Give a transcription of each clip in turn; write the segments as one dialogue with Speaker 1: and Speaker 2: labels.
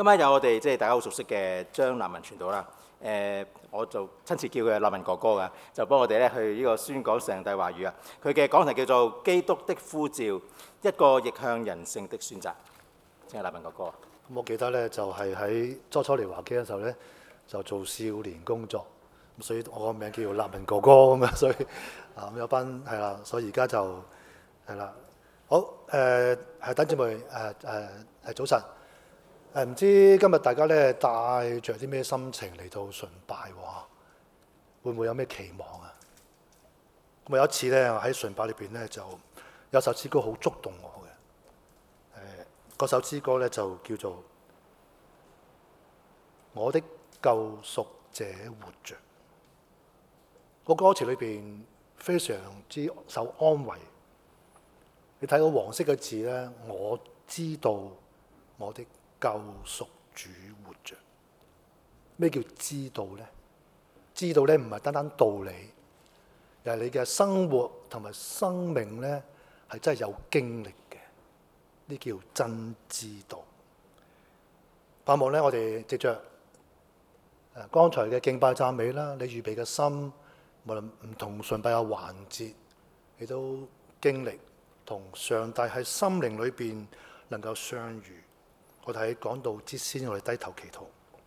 Speaker 1: 今晚有我哋大家好熟悉嘅張立文傳道啦。我就親切叫佢立文哥哥噶，就幫我哋咧去呢個宣講上帝話語啊。佢嘅講題叫做《基督的呼召》，一個逆向人性的選擇。請立文哥哥。
Speaker 2: 我記得咧就係喺初嚟華基嘅時候咧，就做少年工作，咁所以我個名叫立文哥哥咁啊，所以有班係啦，所以而家就係啦。好係等姊妹早晨。唔知今日大家咧帶着啲咩心情嚟到崇拜喎？會唔會有咩期望啊？咁有一次咧喺崇拜裏邊咧就有首詩歌好觸動我嘅。嗰首詩歌咧就叫做《我的救贖者活着》。個歌詞裏邊非常之受安慰。你睇到黃色嘅字咧，我知道我的救贖主活着。咩叫知道呢？知道咧唔係單單道理，而係你嘅生活同埋生命咧係真係有經歷嘅，呢叫真知道。盼望咧我哋藉着剛才嘅敬拜讚美啦，你預備嘅心，無論唔同崇拜嘅環節，你都經歷同上帝喺心靈裏邊能夠相遇。我哋喺講道之先，我哋低頭祈禱。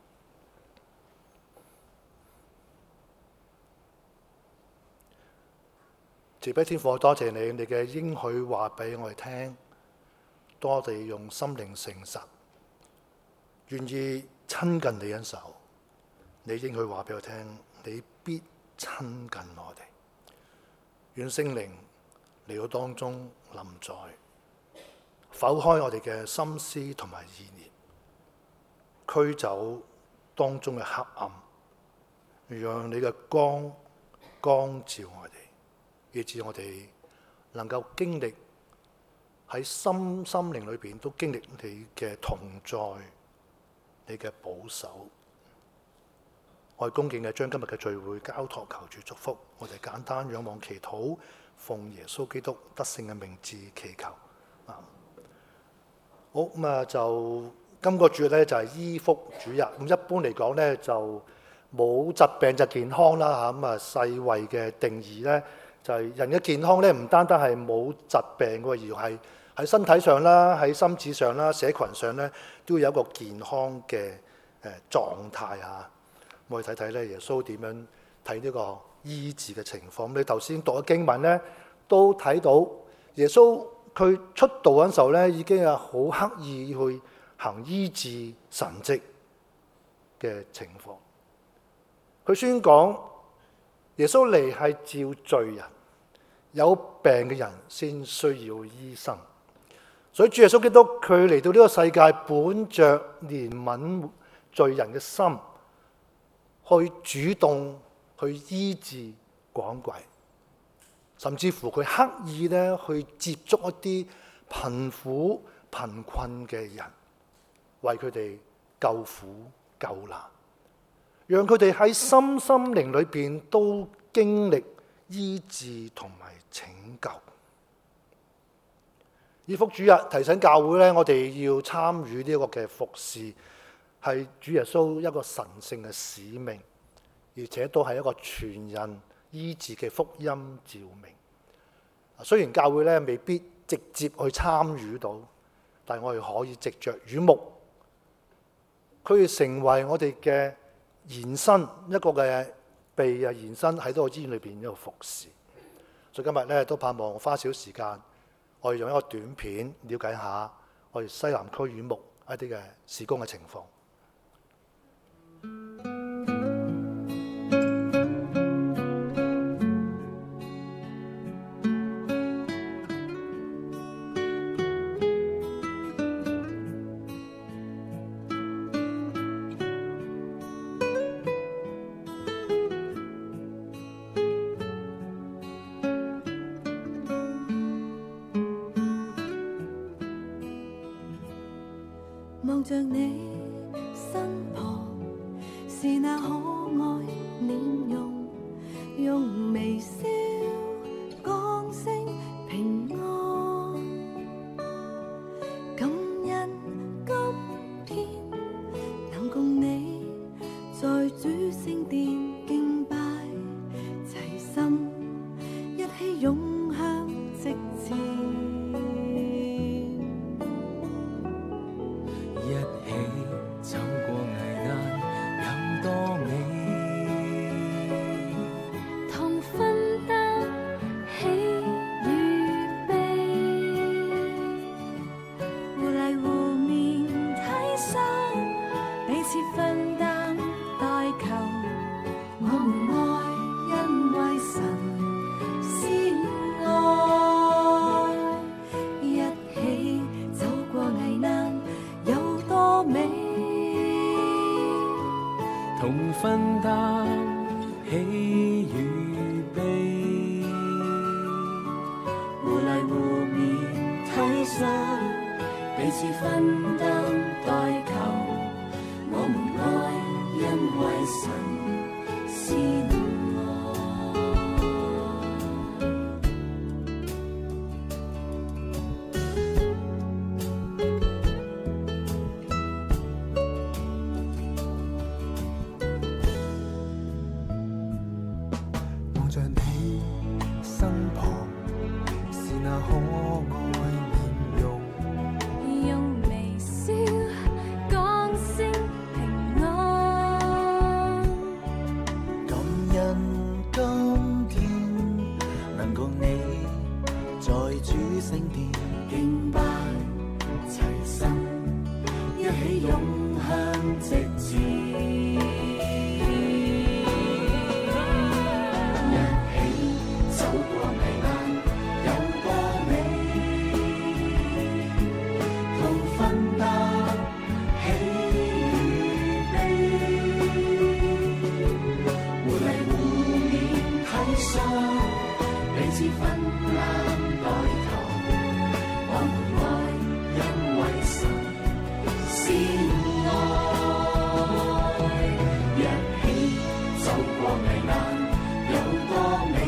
Speaker 2: 慈悲天父，多謝你，你嘅應許話俾我哋聽，多地用心靈誠實，願意親近你一手。你應許話俾我聽，你必親近我哋。願聖靈嚟到當中臨在，剖開我哋嘅心思同埋意念，驅走當中嘅黑暗，讓你嘅光照我哋，以致我哋能夠經歷喺心靈裏邊都經歷你嘅同在，你嘅保守。我哋恭敬嘅將今日嘅聚會交託求主祝福，我哋簡單仰望祈禱，奉耶穌基督得勝嘅名字祈求。好咁啊，就今個主日咧就係醫福主日。咁一般嚟講咧就冇疾病就健康啦嚇。咁啊世衛嘅定義咧就係人嘅健康咧唔單單係冇疾病喎，而係喺身體上啦、喺心智上啦、社群上咧都要有一個健康嘅狀態嚇。我哋睇睇咧耶穌點樣睇呢個醫治嘅情況。咁你頭先讀嘅經文咧都睇到耶穌佢出道嗰陣時候咧，已經係好刻意去行醫治神蹟嘅情況。佢宣講耶穌嚟係召罪人，有病嘅人先需要醫生。所以主耶穌基督佢嚟到呢個世界，本着憐憫罪人嘅心，去主動去醫治趕鬼。甚至乎佢刻意咧去接觸一啲貧苦貧困嘅人，為佢哋救苦救難，讓佢哋喺心靈裏邊都經歷醫治同埋拯救。醫福主日提醒教會咧，我哋要參與呢一個嘅服侍，係主耶穌一個神聖嘅使命，而且都係一個全人醫治嘅福音召命。雖然教會咧未必直接去參與到，但係我哋可以藉着耳目，佢哋成為我哋嘅延伸，一個嘅被延伸喺呢個醫院裏邊一個服侍。所以今日咧都盼望花少時間，我哋用一個短片了解下我哋西南區院牧一啲嘅事工嘅情況。
Speaker 3: 望着你身旁，是那可愛臉容，用微笑講聲平安。感恩今天此分擔代求。我們愛，因為神先愛，一起走過危難有多美，
Speaker 4: 同分擔喜與悲，
Speaker 3: 互勵互勉體恤，彼此分擔代求。我們愛，因為神先愛。
Speaker 4: 望着你身旁，是那可愛面容。
Speaker 3: 用微笑講聲平安，
Speaker 4: 感恩今天能共你在主聖殿
Speaker 3: 敬拜齊心，一起湧向直前，一起走過危難有多美，同分擔喜與悲，互勵互勉體恤，彼此分擔代求。我們愛，因為神先愛，一起走過危難有多美，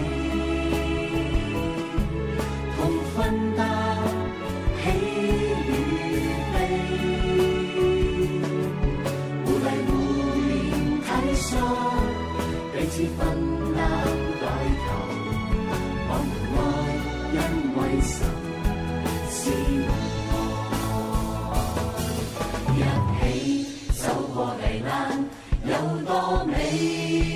Speaker 3: 同分擔喜與悲，互勵互勉體恤，彼此分擔代求。我們愛，因為神先愛，一起走過危難有多美，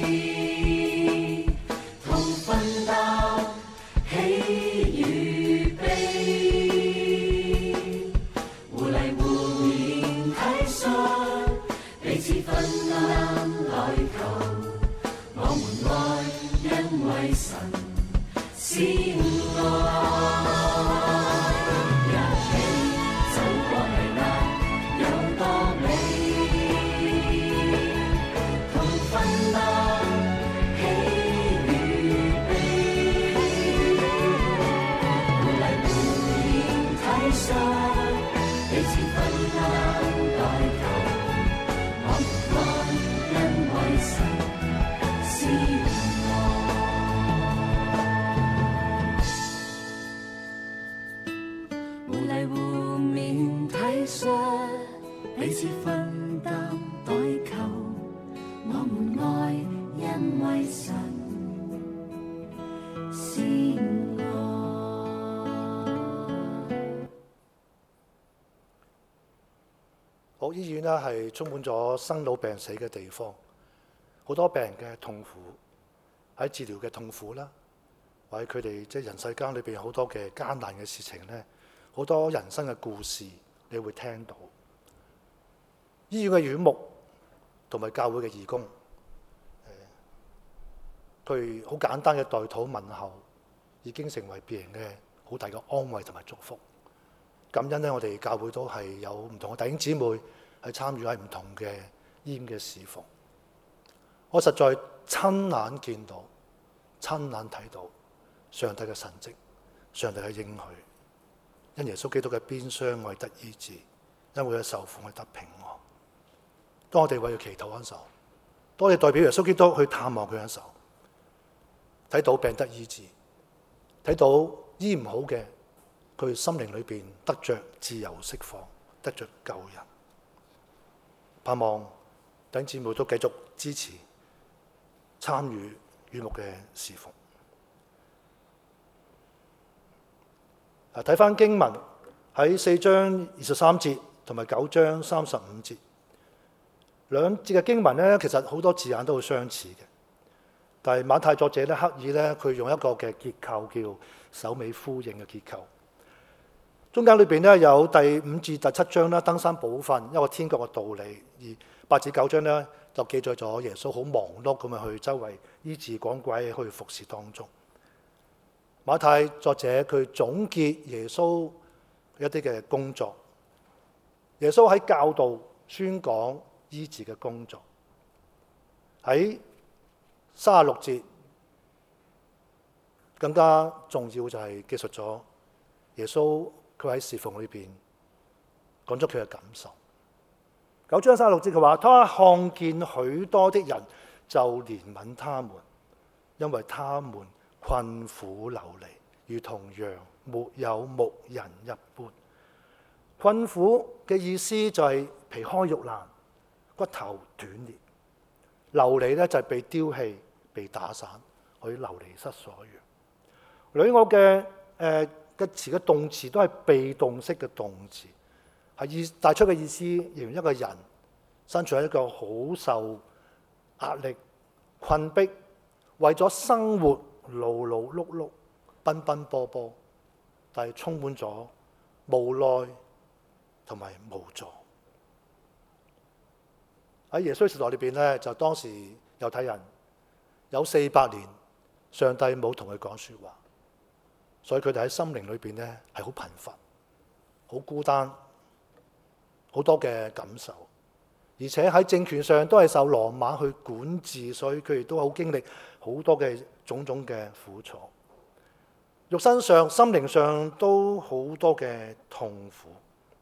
Speaker 3: 同分擔喜與悲，互勵互勉體恤，彼此分擔代求。我們愛，因為神先愛，一起走過危難有多美，同分擔喜與悲，互勵互勉體恤，彼此分擔代求。我們愛，因為神先愛。互勵互勉體恤，彼此分擔代求。我們愛，因為神先愛。
Speaker 2: 好，醫院呢係充滿咗生老病死嘅地方，好多病人嘅痛苦，喺治療嘅痛苦啦，或者佢哋即係人世間裏邊好多嘅艱難嘅事情咧，好多人生嘅故事你會聽到。醫院嘅院牧同埋教會嘅義工，佢好簡單嘅代禱問候，已經成為別人嘅好大嘅安慰同埋祝福。感恩咧，我哋教會都係有唔同嘅弟兄姊妹係參與喺唔同嘅醫院嘅侍奉。我實在親眼見到、親眼睇到上帝嘅神蹟、上帝嘅應許。因耶穌基督嘅鞭傷，我哋得醫治；因為佢嘅受苦，我哋得平安。當我哋為佢祈禱嗰陣時候，當我哋代表耶穌基督去探望佢嗰陣時候，睇到病得醫治，睇到醫唔好嘅，佢心靈裏邊得着自由釋放，得着救人。盼望弟兄姊妹都繼續支持參與院牧嘅侍奉。睇翻經文喺4章23節同埋9章35節，兩節嘅經文咧，其實好多字眼都好相似嘅。但係馬太作者咧刻意咧，佢用一個嘅結構叫首尾呼應嘅結構。 中間裏邊咧有第5至第7章啦，登山寶訓一個天國嘅道理；而8至9章咧就記載咗耶穌好忙碌咁樣去周圍醫治趕鬼去服侍當中。馬太作者佢總結耶穌一啲嘅工作，耶穌喺教導、宣講、醫治嘅工作。喺36節更加重要就係記述咗耶穌佢喺侍奉裏邊講咗佢嘅感受。9章36節佢話：他看見許多的人就憐憫他們，因為他們困苦流離，如同羊沒有牧人一般。困苦嘅意思就係皮開肉爛、骨頭斷裂；流離咧就係被丟棄、被打散，可以流離失所樣。裏我嘅詞嘅動詞都係被動式嘅動詞，係帶出嘅意思，形容一個人身處喺一個好受壓力、困迫，為咗生活勞勞碌碌、奔奔波波，但係充滿咗無奈同埋無助。喺耶穌時代裏邊咧，就當時猶太人有400年，上帝冇同佢講説話，所以佢哋喺心靈裏邊咧係好貧乏、好孤單、好多嘅感受，而且喺政權上都係受羅馬去管治，所以佢哋都好經歷好多嘅種種嘅苦楚，肉身上、心靈上都好多嘅痛苦。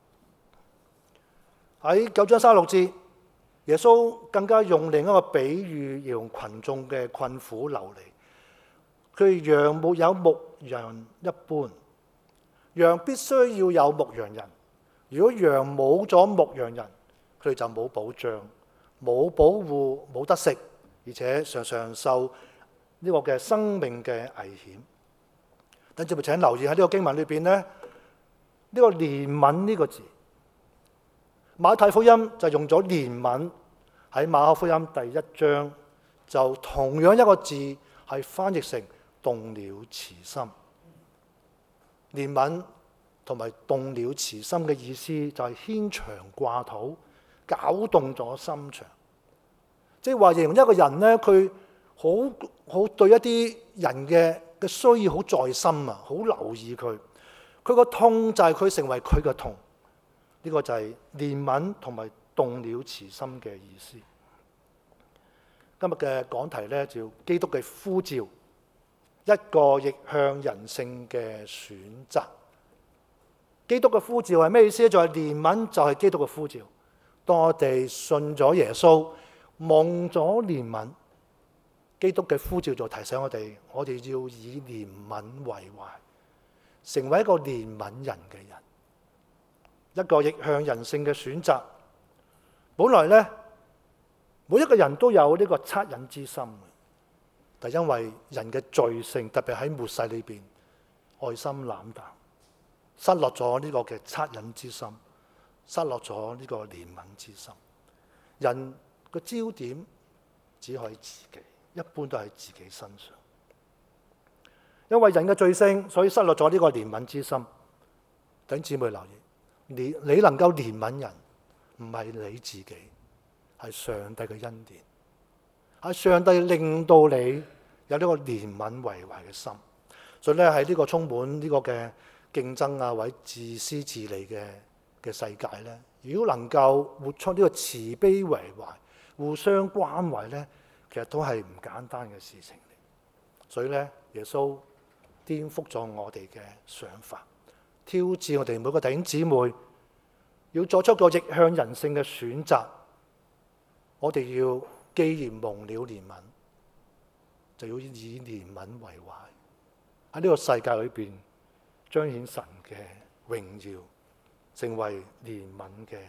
Speaker 2: 喺9章36節，耶穌更加用另一個比喻形容群眾嘅困苦流離。佢羊沒有牧人一般，羊必須要有牧羊人。如果羊冇咗牧羊人，佢哋就冇保障、冇保護、冇得食，而且常常受呢個嘅生命嘅危險。等住，請留意喺呢個經文裏邊咧，呢個憐憫呢個字，馬太福音就用咗憐憫，喺馬可福音第1章就同樣一個字係翻譯成動了慈心。憐憫同埋動了慈心嘅意思就係牽腸掛肚，攪動咗心腸。即係話形容一個人咧，佢好對一啲人嘅需要好在心啊，好留意佢。佢個痛就係佢成為佢嘅痛。呢個就係憐憫同埋動了慈心嘅意思。今日嘅講題咧叫基督嘅呼召，一個逆向人性嘅選擇。基督嘅呼召係咩意思咧？就係憐憫，就係基督嘅呼召。當我哋信咗耶穌，蒙咗憐憫，基督嘅呼召就提醒我哋要以憐憫為懷，成為一個憐憫人嘅人。一個逆向人性嘅選擇。本來咧，每一個人都有呢個惻隱之心，但因為人嘅罪性，特別喺末世裏邊，愛心冷淡，失落咗呢個嘅惻隱之心，失落咗呢個憐憫之心。人個焦點只可以自己，一般都喺自己身上。因為人嘅罪性，所以失落咗呢個憐憫之心。弟兄姊妹留意。你能夠憐憫人，唔係你自己，係上帝嘅恩典，係上帝令到你有呢個憐憫為懷嘅心。所以咧，喺呢個充滿呢個嘅競爭啊，或者自私自利嘅世界咧，如果能夠活出呢個慈悲為懷、互相關懷咧，其實都係唔簡單嘅事情嚟。所以咧，耶穌顛覆咗我哋嘅想法。挑戰我哋每個弟兄姊妹，要作出個逆向人性嘅選擇。我哋要既然蒙了憐憫，就要以憐憫為懷，喺呢個世界裏邊彰顯神嘅榮耀，成為憐憫嘅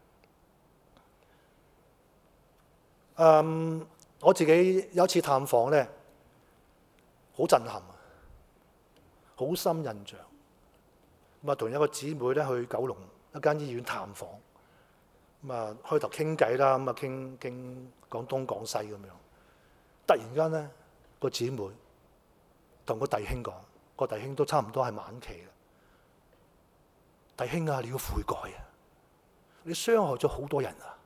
Speaker 2: 人。我自己有一次探訪咧，好震撼，好深印象。同一個姊妹咧去九龍一間醫院探訪，開頭傾偈啦，傾講東講西咁樣。突然間咧，個姊妹同個弟兄講，個弟兄都差唔多係晚期啦。 弟兄啊，你要悔改啊！你傷害咗好多人啊！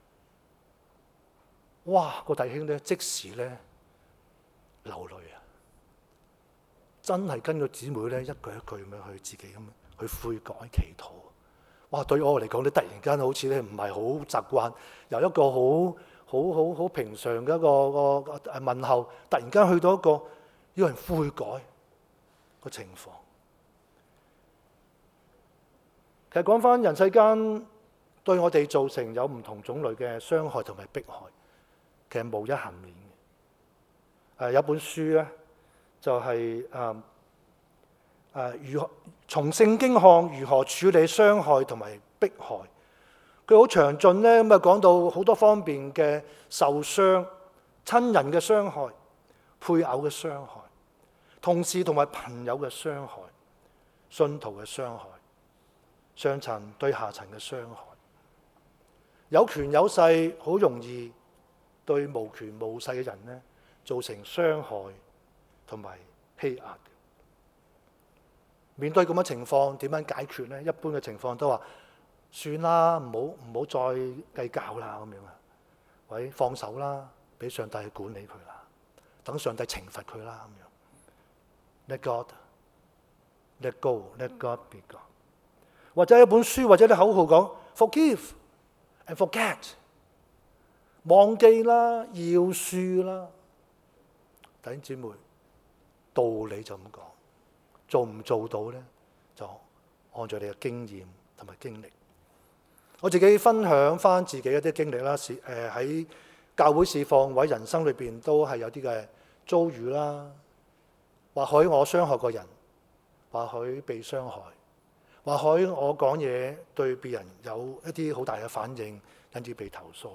Speaker 2: 哇！個弟兄咧即時咧流淚啊！真係跟個姊妹咧一句一句咁樣去自己咁去悔改祈禱。哇！對我嚟講咧，突然間好似咧唔係好習慣，由一個好平常嘅一個問候，突然間去到一個要人悔改個情況。其實講返人世間對我哋造成有唔同種類嘅傷害同埋迫害，其實無一幸免嘅。有本書咧就係如何從聖經看如何處理傷害同埋迫害。佢好詳盡咧咁啊，講到好多方面嘅受傷、親人嘅傷害、配偶嘅傷害、同事同埋朋友嘅傷害、信徒嘅傷害、上層對下層嘅傷害，有權有勢好容易對無權無勢嘅人咧造成傷害同埋欺壓。面對咁嘅情況，點樣解決呢？一般嘅情況都話算啦，唔好再計較啦咁樣啊，或者放手啦，俾上帝去管理佢啦，等上帝懲罰佢啦咁樣。Let God, let go, let God be God。或者一本書或者啲口號講 forgive and forget， 忘記啦，饒恕啦。弟兄姊妹，道理就咁講，做唔做到呢？就按照你嘅經驗同埋經歷。我自己分享翻自己一啲經歷啦，喺教會侍奉或者人生裏邊都係有啲嘅遭遇啦。或許我傷害過人，或許被傷害。或許我講嘢對別人有一啲好大嘅反應，因此被投訴。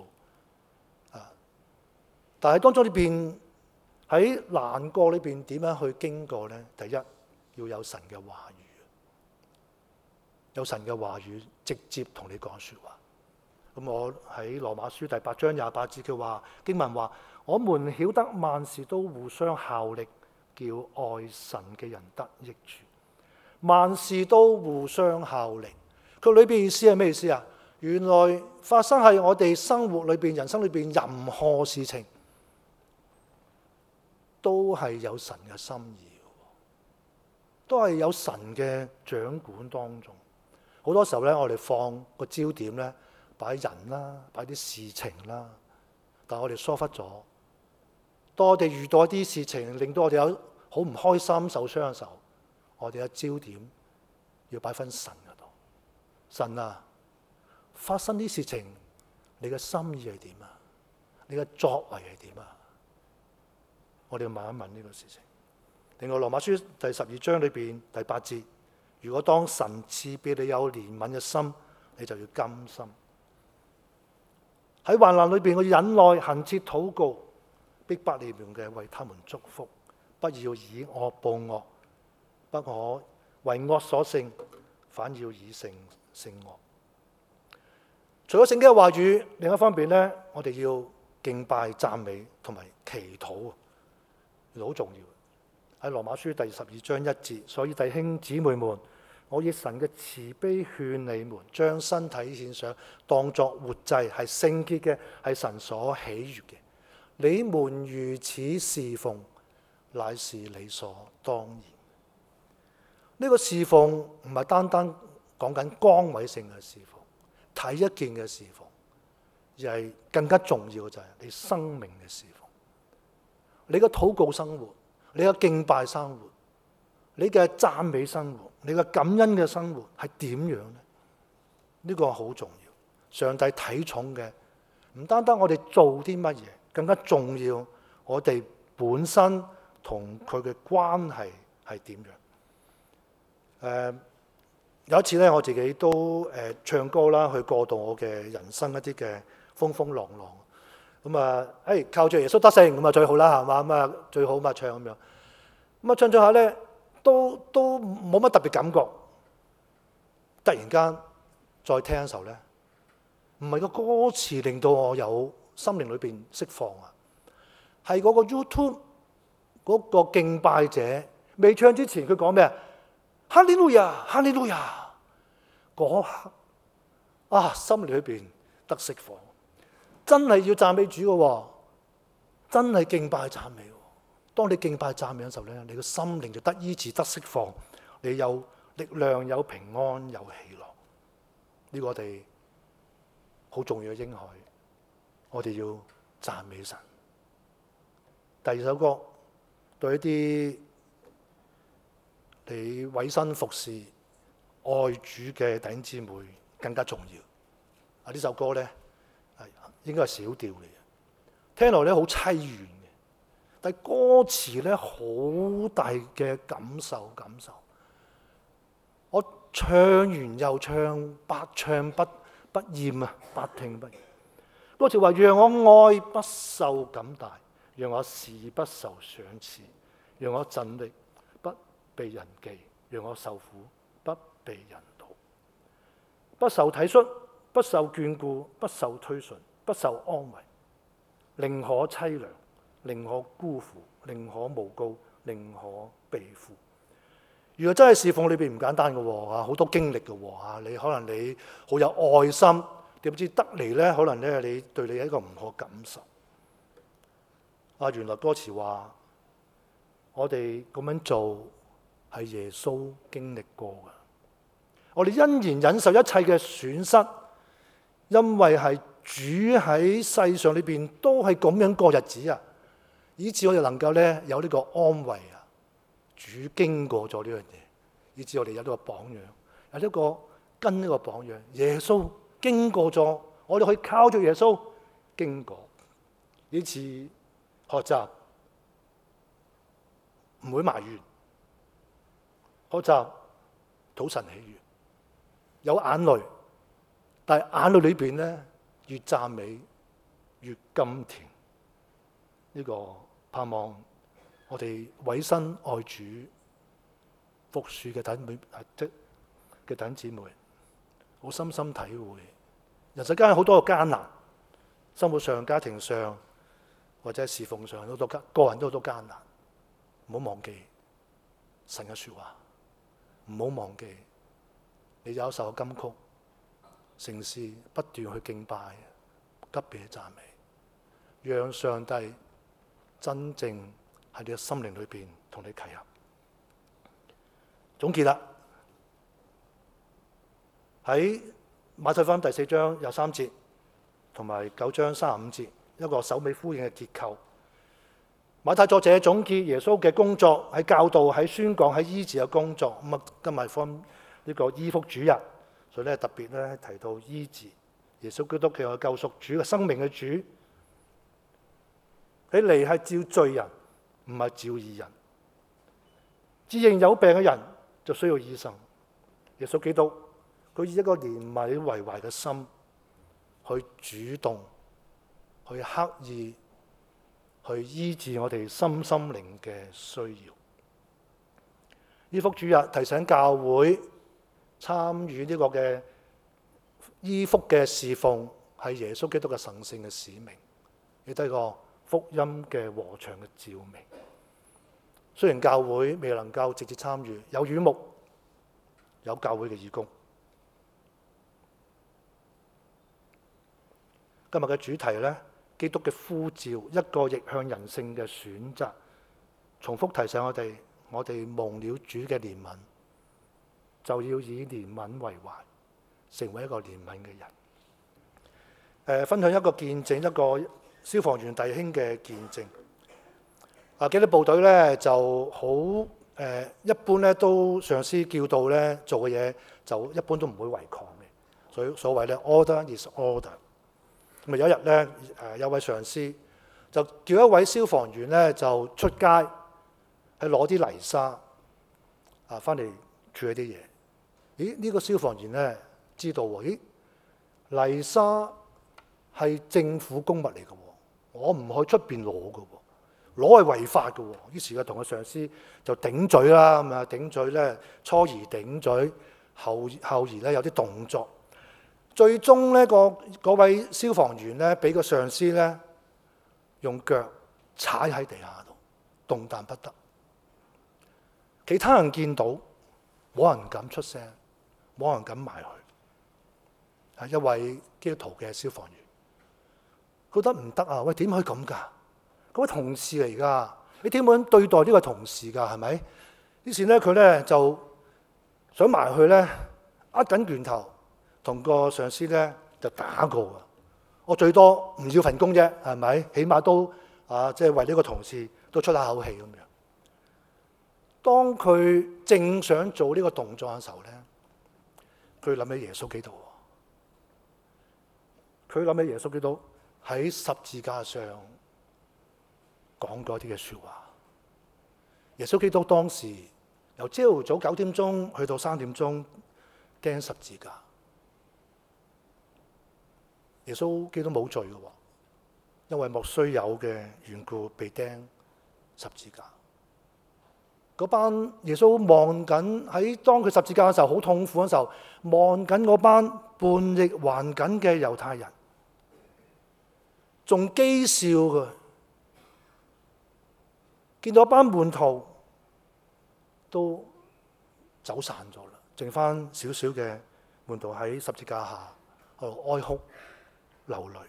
Speaker 2: 但係當中裏邊喺難過裏邊點樣去經過呢？第一要有神嘅話語，有神嘅話語直接同你講説話。咁我喺羅馬書第8章28節嘅話經文話：我們曉得萬事都互相效力，叫愛神嘅人得益處。萬事都互相效力，佢裏邊意思係咩意思啊？原來發生喺我哋生活裏邊、人生裏邊任何事情，都係有神嘅心意，都係有神嘅掌管當中。好多時候咧，我哋放個焦點咧，擺人啦，擺啲事情啦，但係我哋疏忽咗。當我哋遇到一啲事情，令到我哋有好唔開心、受傷嘅時候，我哋嘅焦點要擺翻神嗰度。神啊，發生啲事情，你嘅心意係點啊？你嘅作為係點啊？我哋要問一問呢個事情。另外，羅馬書第12章裏邊第8節，如果當神賜俾你有憐憫嘅心，你就要甘心。喺患難裏邊，我要忍耐，恆切禱告，逼迫你們嘅為他們祝福，不要以惡報惡。不可為惡所勝，反要以勝勝惡。除咗聖經嘅話語，另一方面咧，我哋要敬拜、讚美同埋祈禱，好重要。喺羅馬書第12章1節，所以弟兄姊妹們，我以神嘅慈悲勸你們，將身體獻上，當作活祭，係聖潔嘅，係神所喜悅嘅。你們如此侍奉，乃是理所當然。呢個侍奉唔係單單講緊崗位性嘅侍奉、睇一件嘅侍奉，而係更加重要嘅就係你生命嘅侍奉。你嘅禱告生活、你嘅敬拜生活、你嘅讚美生活、你嘅感恩嘅生活係點樣呢？呢個好重要。上帝睇重嘅唔單單我哋做啲乜嘢，更加重要我哋本身同佢嘅關係係點樣。有一次咧，我自己都唱歌啦，去過渡我嘅人生一啲嘅風風浪浪。咁啊，靠住耶穌得勝咁啊最好啦，係嘛？咁啊最好咁啊唱咁樣。咁啊唱咗下咧，都冇乜特別感覺。突然間再聽嘅時候咧，唔係個歌詞令到我有心靈裏邊釋放啊，係嗰個 YouTube 嗰個敬拜者未唱之前佢講咩啊？哈利路亞，哈利路亞！ 嗰刻心裏邊得釋放，真係要讚美主嘅喎，真係敬拜讚美喎。當你敬拜讚美嘅時候咧，你個心靈就得醫治、得釋放，你有力量、有平安、有喜樂。呢個我哋好重要嘅應許，我哋要讚美神。第二首歌對一啲你委身服侍愛主嘅弟兄姊妹更加重要。呢首歌咧應該係小調嚟嘅，聽落咧好凄怨嘅，但係歌詞咧好大嘅感受。我唱完又唱，百唱不厭啊，百聽不厭。歌詞話：讓我愛不受感戴，讓我事不受賞賜，讓我盡力不被人記，讓我受苦不被人妒，不受體恤，不受眷顧，不受推順，不受安慰，寧可凄涼，寧可辜負，寧可誣告，寧可被負。如果真係侍奉裏邊唔簡單嘅喎，好多經歷嘅喎，你可能你好有愛心，點知得嚟咧，可能咧你對你有一個唔好感受。原來歌詞話我哋咁樣做係耶穌經歷過嘅，我哋欣然忍受一切嘅損失，因為係主喺世上裏邊都係咁樣過日子啊，以致我哋能夠咧有呢個安慰啊。主經過咗呢樣嘢，以致我哋有呢個榜樣，有呢個跟呢個榜樣。耶穌經過咗，我哋可以靠住耶穌經過，以致學習唔會埋怨，學習討神喜悅，有眼淚，但係眼淚裏邊咧越讚美越甘甜。呢個盼望我哋委身愛主服侍嘅弟兄姊妹，好深深體會人世間有好多嘅艱難，生活上、家庭上或者侍奉上好多個人都好多艱難。唔好忘記神嘅說話，唔好忘記你有一首金曲，城市不斷去敬拜、急別讚美，讓上帝真正喺你嘅心靈裏邊同你契合。總結啦，喺馬太福音第4章23節同埋9章35節一個首尾呼應嘅結構。馬太作者總結耶穌嘅工作，喺教導、喺宣講、喺醫治嘅工作。咁啊，今日放呢個醫福主日，所以咧特別咧提到醫治。耶穌基督佢係救贖主嘅生命嘅主，佢嚟係召罪人，唔係召義人。自認有病嘅人就需要醫生。耶穌基督佢以一個憐憫為懷嘅心，去主動、去刻意、去醫治我哋心靈嘅需要。醫福主日提醒教會參與呢個嘅醫福嘅侍奉，係耶穌基督嘅神聖嘅使命，亦都係個福音嘅禾場嘅照明。雖然教會未能夠直接參與，有院牧，有教會嘅義工。今日嘅主題呢，基督嘅呼召，一個逆向人性嘅選擇。重複提醒我哋蒙了主嘅憐憫，就要以憐憫為懷，成為一個憐憫嘅人。分享一個見證，一個消防員弟兄嘅見證。紀律部隊咧就好一般咧，都上司叫到咧做嘅嘢，就一般都唔會違抗嘅。所謂咧 order is order。咁啊有一日咧，有位上司就叫一位消防員咧就出街去攞啲泥沙翻嚟處理啲嘢。咦？呢個消防員咧知道喎，泥沙係政府公物嚟嘅喎，我唔去出邊攞嘅喎。攞係違法嘅喎，於是佢同個上司就頂嘴啦，咁啊頂嘴咧，初而頂嘴，後而咧有啲動作，最終咧嗰位消防員咧俾個上司咧用腳踩喺地下度，動彈不得。其他人見到，冇人敢出聲，冇人敢埋去。 係一位基督徒嘅消防員，覺得唔得啊！喂，點可以咁㗎？嗰位同事嚟㗎，你點樣對待呢個同事㗎？係咪？於是咧，佢咧就想埋去咧，握緊拳頭，同個上司咧就打過啊！我最多唔要份工啫，係咪？起碼都即係為呢個同事都出下口氣咁樣。當佢正想做呢個動作嘅時候咧，佢諗起耶穌基督。佢諗起耶穌基督喺十字架上講過啲嘅説話。耶穌基督當時由朝早9點鐘去到3點鐘釘十字架。耶穌基督冇罪嘅喎，因為莫須有嘅緣故被釘十字架。嗰班耶穌望緊喺當佢十字架嘅時候，好痛苦嘅時候，望緊嗰班叛逆頑梗嘅猶太人，仲譏笑佢。見到一班門徒都走散咗啦，剩翻少少嘅門徒喺十字架下喺度哀哭流淚。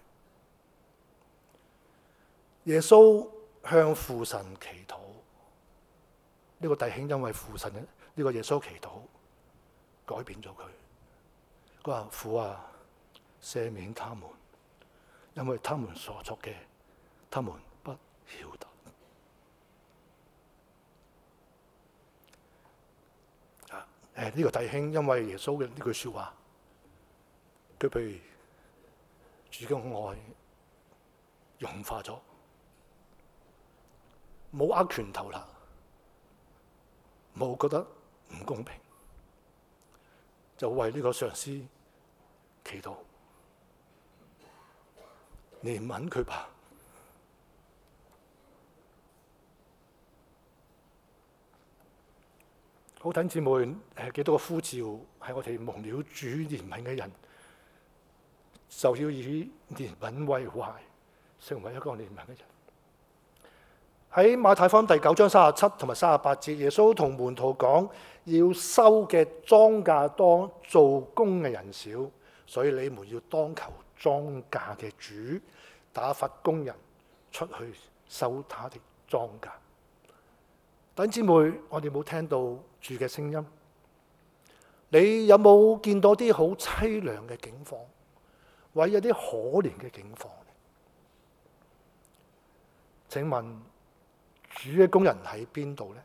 Speaker 2: 耶穌向父神祈禱，呢個弟兄因為父神呢個耶穌祈禱改變咗佢。佢話：父啊，赦免他們，因為他們所作嘅，他們不曉得。呢個弟兄因為耶穌嘅呢句説話，佢被主嘅愛融化咗，冇握拳頭啦，冇覺得唔公平，就為呢個上司祈禱，憐憫佢吧。好，弟兄姊妹，幾多個呼召係我哋蒙了主憐憫嘅人，就要以憐憫為懷，成為一個憐憫嘅人。喺馬太福音第9章37同埋38節，耶穌同門徒講：要收嘅莊稼多，做工嘅人少，所以你們要當求莊稼嘅主打發工人出去收他的莊稼。弟兄姊妹，我哋冇聽到主嘅聲音，你有冇見到啲好凄涼嘅境況，或者有啲可憐嘅境況？請問主嘅工人喺邊度呢？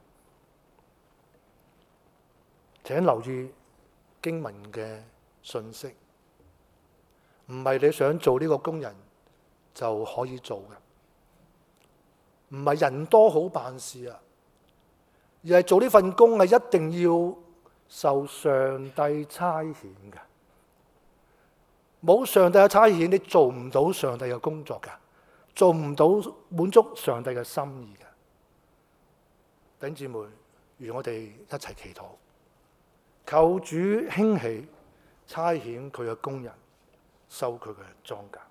Speaker 2: 請留意經文嘅信息，唔係你想做呢個工人就可以做嘅，唔係人多好辦事啊！而係做呢份工係一定要受上帝差遣嘅，冇上帝嘅差遣，你做唔到上帝嘅工作嘅，做唔到滿足上帝嘅心意嘅。弟兄姊妹，如我哋一齊祈禱，求主興起差遣佢嘅工人收佢嘅莊稼。